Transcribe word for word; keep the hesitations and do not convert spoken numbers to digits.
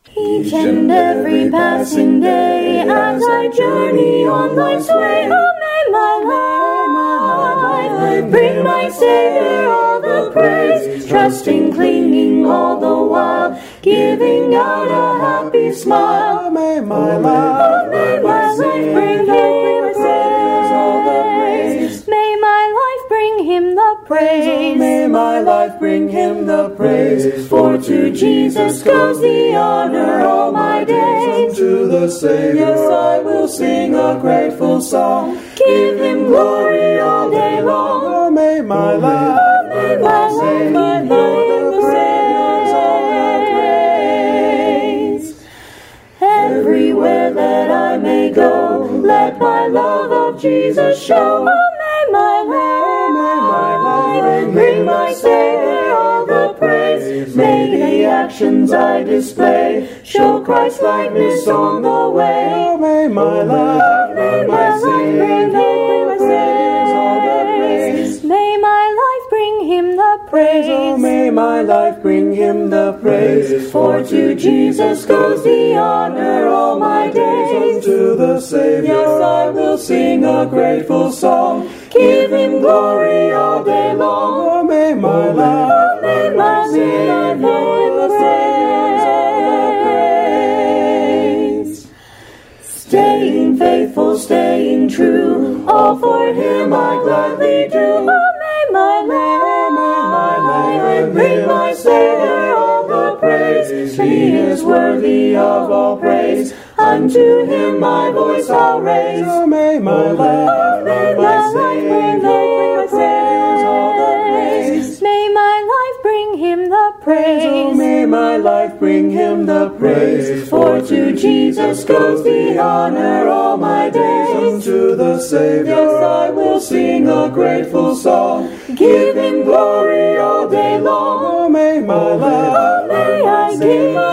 Each and every passing day, as I journey on life's way, oh, may my life bring my Savior all the praise, trusting, clinging all the while, giving out a happy smile. Oh, may my life, oh, may my life bring Him praise, all the praise. May my life bring Him the praise. Oh, may my life bring Him the praise. For to Jesus goes the honor all my days. Unto the Savior, yes, I will sing a grateful song, give Him glory all day long. Oh, may my life, oh, may my life, my life praise. Everywhere that I may go, let my love of Jesus show. Oh, may my life bring my Savior all the praise. May the actions I display show Christ's likeness on the way. oh, may my life, may my life bring Him the praise. May my life bring Him the praise. oh, may my life bring Him the praise. For to Jesus goes the honor all my days. Unto the Savior, yes, I will sing a grateful song, give Him glory all day long. oh, may my life, oh, may my life praise. Staying faithful, staying true, all for Him I gladly do. Oh, may my life bring my Savior all the praise. He is worthy of all praise. Unto Him my voice I'll raise. oh, may my life, oh, may my life bring the praise, all the praise. May my life bring Him the praise. oh, may my life bring Him the praise. For to Jesus goes the honor all my days. Unto the Savior, yes, I will sing a grateful song, give Him glory all day long. oh, may my life, oh, may I give